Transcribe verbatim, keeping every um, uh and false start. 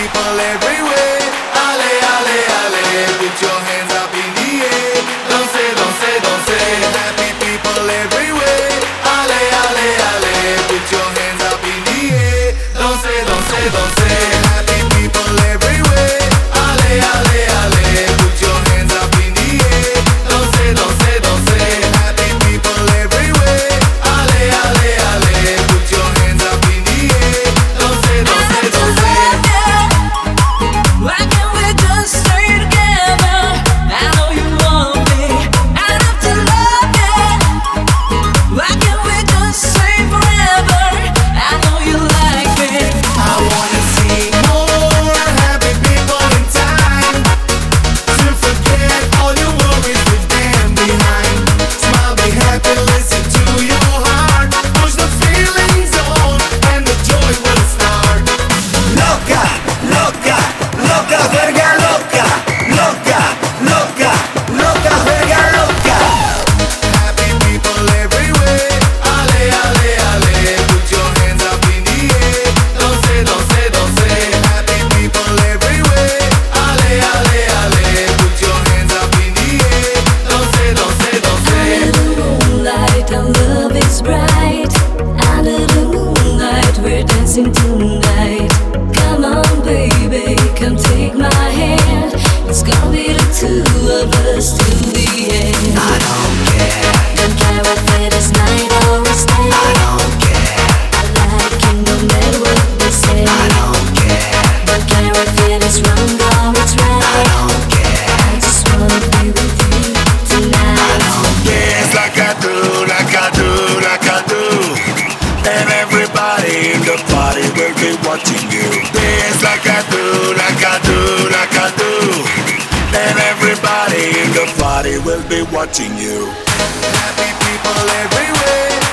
people everywhere. Ale, ale, ale, put your hands up in the air. Don't say, don't say, don't say. Happy people everywhere. Ale, ale, ale, put your hands up in the air. Don't say, don't say, don't say. Happy people everywhere. Ale, ale, ale, put your hands up in the air. Don't say, don't say, don't say. Happy people everywhere. Ale, ale, ale, put your hands up in the air. Don't say, don't say, don't say. Why can't we just stay together? I know you want me. I have to love you. Why can't we just stay forever? I know you like me. I wanna see more happy people in time, to forget all your worries, leave them behind. Smile, be happy, listen to your heart. Push the feelings on and the joy will start. Loca, loca, loca, verga loca, loca, loca, loca, verga loca. Happy people everywhere. Ale, ale, ale, put your hands up in the air. Don't say, don't say, don't say. Happy people everywhere. Ale, ale, ale, put your hands up in the air. Don't say, don't say, don't say. Under the moonlight, our love is bright. Under the moonlight, we're dancing tonight. Come on, baby, come take my hand. It's gonna be the two of us to the end. I don't care, Don't care if it is night or it's day. I don't care, I like you no matter what they say. I don't care, Don't care if it is wrong or it's I right. don't care, I just wanna be with you tonight. dance like I do, like I do, like I do. And everybody in the party will be watching you. Dance like I do, like I do, like I do. And everybody in the party will be watching you. Happy people everywhere.